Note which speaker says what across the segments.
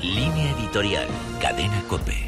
Speaker 1: Línea editorial, Cadena COPE.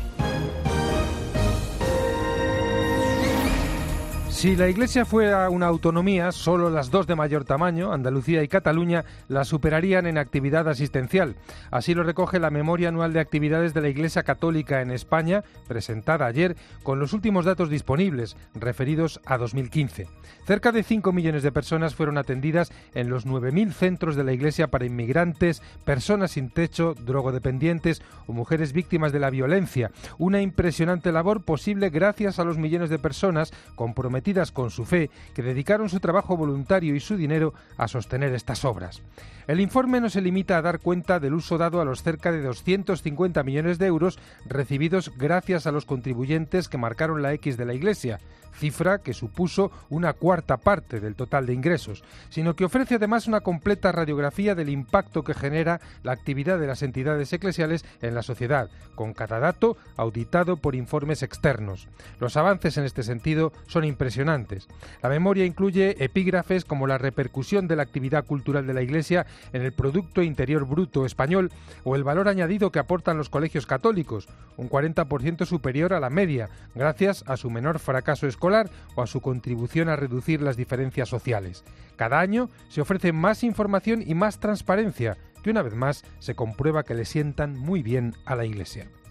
Speaker 2: Si la Iglesia fuera una autonomía, solo las dos de mayor tamaño, Andalucía y Cataluña, la superarían en actividad asistencial. Así lo recoge la Memoria Anual de Actividades de la Iglesia Católica en España, presentada ayer, con los últimos datos disponibles, referidos a 2015. Cerca de 5 millones de personas fueron atendidas en los 9.000 centros de la Iglesia para inmigrantes, personas sin techo, drogodependientes o mujeres víctimas de la violencia. Una impresionante labor posible gracias a los millones de personas comprometidas con su fe, que dedicaron su trabajo voluntario y su dinero a sostener estas obras. El informe no se limita a dar cuenta del uso dado a los cerca de 250 millones de euros recibidos gracias a los contribuyentes que marcaron la X de la Iglesia, cifra que supuso una cuarta parte del total de ingresos, sino que ofrece además una completa radiografía del impacto que genera la actividad de las entidades eclesiales en la sociedad, con cada dato auditado por informes externos. Los avances en este sentido son impresionantes. La memoria incluye epígrafes como la repercusión de la actividad cultural de la Iglesia en el Producto Interior Bruto español o el valor añadido que aportan los colegios católicos, un 40% superior a la media, gracias a su menor fracaso escolar o a su contribución a reducir las diferencias sociales. Cada año se ofrece más información y más transparencia, que una vez más se comprueba que le sientan muy bien a la Iglesia.